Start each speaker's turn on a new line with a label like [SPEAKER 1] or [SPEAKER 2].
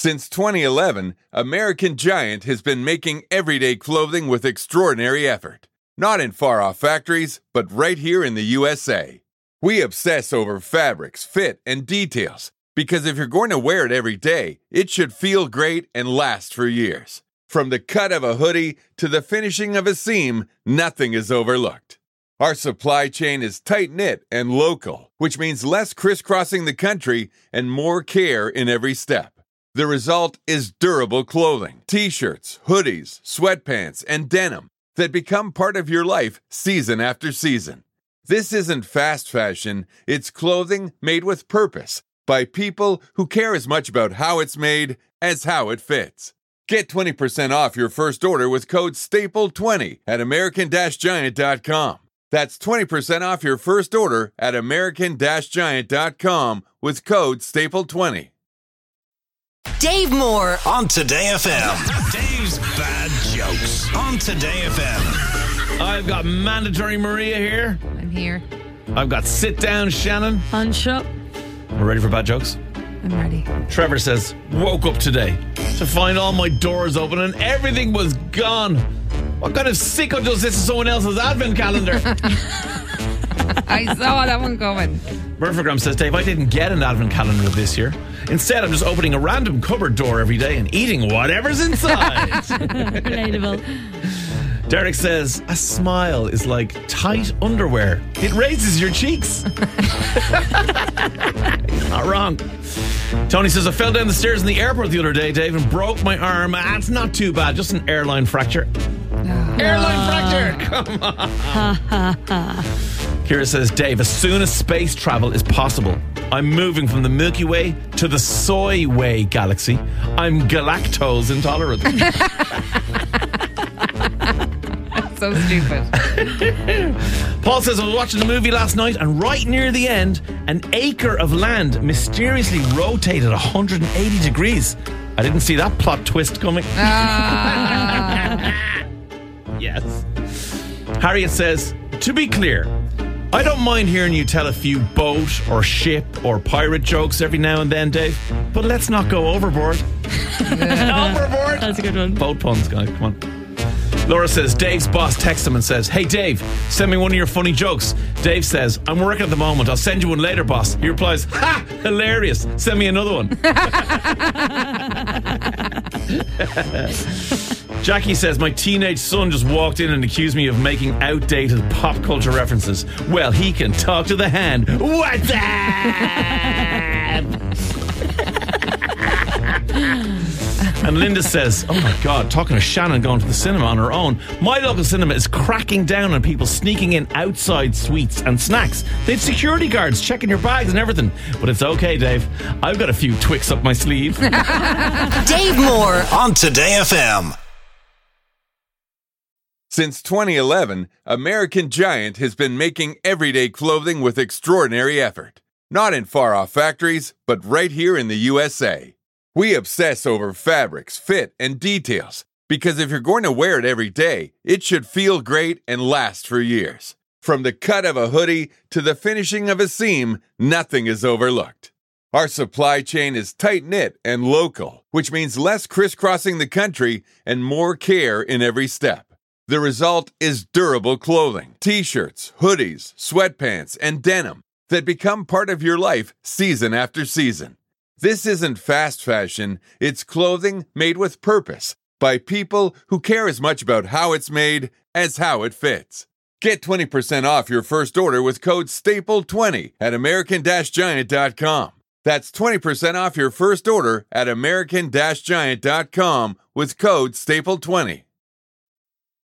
[SPEAKER 1] Since 2011, American Giant has been making everyday clothing with extraordinary effort. Not in far-off factories, but right here in the USA. We obsess over fabrics, fit, and details, because if you're going to wear it every day, it should feel great and last for years. From the cut of a hoodie to the finishing of a seam, nothing is overlooked. Our supply chain is tight-knit and local, which means less crisscrossing the country and more care in every step. The result is durable clothing, t-shirts, hoodies, sweatpants, and denim that become part of your life season after season. This isn't fast fashion, it's clothing made with purpose by people who care as much about how it's made as how it fits. Get 20% off your first order with code STAPLE20 at American-Giant.com. That's 20% off your first order at American-Giant.com with code STAPLE20.
[SPEAKER 2] Dave Moore
[SPEAKER 3] on Today FM. Dave's Bad Jokes on Today FM.
[SPEAKER 4] I've got Mandatory Maria here.
[SPEAKER 5] I'm here.
[SPEAKER 4] I've got Sit Down Shannon.
[SPEAKER 5] Punch up.
[SPEAKER 4] We're ready for bad jokes?
[SPEAKER 5] I'm ready.
[SPEAKER 4] Trevor says, woke up today to find all my doors open and everything was gone. What kind of sicko does this to someone else's advent calendar?
[SPEAKER 5] I saw that one coming.
[SPEAKER 4] Murphygram says, Dave, I didn't get an advent calendar this year. Instead, I'm just opening a random cupboard door every day and eating whatever's inside.
[SPEAKER 5] Relatable.
[SPEAKER 4] Derek says, a smile is like tight underwear. It raises your cheeks. He's not wrong. Tony says, I fell down the stairs in the airport the other day, Dave, and broke my arm. It's not too bad, just an airline fracture. Airline fracture! Come on. Kira says, Dave, as soon as space travel is possible, I'm moving from the Milky Way to the Soy Way galaxy. I'm galactose intolerant.
[SPEAKER 5] So stupid.
[SPEAKER 4] Paul says, I was watching the movie last night and right near the end, an acre of land mysteriously rotated 180 degrees. I didn't see that plot twist coming. Yes. Harriet says, to be clear, I don't mind hearing you tell a few boat or ship or pirate jokes every now and then, Dave, but let's not go overboard. Overboard?
[SPEAKER 5] That's a good one.
[SPEAKER 4] Boat puns, guys, come on. Laura says, Dave's boss texts him and says, hey, Dave, send me one of your funny jokes. Dave says, I'm working at the moment. I'll send you one later, boss. He replies, ha, hilarious. Send me another one. Jackie says, my teenage son just walked in and accused me of making outdated pop culture references. Well, he can talk to the hand. What's up? And Linda says, oh my God, talking to Shannon going to the cinema on her own. My local cinema is cracking down on people sneaking in outside sweets and snacks. They have security guards checking your bags and everything. But it's okay, Dave. I've got a few Twix up my sleeve.
[SPEAKER 2] Dave Moore
[SPEAKER 3] on Today FM.
[SPEAKER 1] Since 2011, American Giant has been making everyday clothing with extraordinary effort. Not in far-off factories, but right here in the USA. We obsess over fabrics, fit, and details, because if you're going to wear it every day, it should feel great and last for years. From the cut of a hoodie to the finishing of a seam, nothing is overlooked. Our supply chain is tight-knit and local, which means less crisscrossing the country and more care in every step. The result is durable clothing, t-shirts, hoodies, sweatpants, and denim that become part of your life season after season. This isn't fast fashion, it's clothing made with purpose by people who care as much about how it's made as how it fits. Get 20% off your first order with code STAPLE20 at American-Giant.com. That's 20% off your first order at American-Giant.com with code STAPLE20.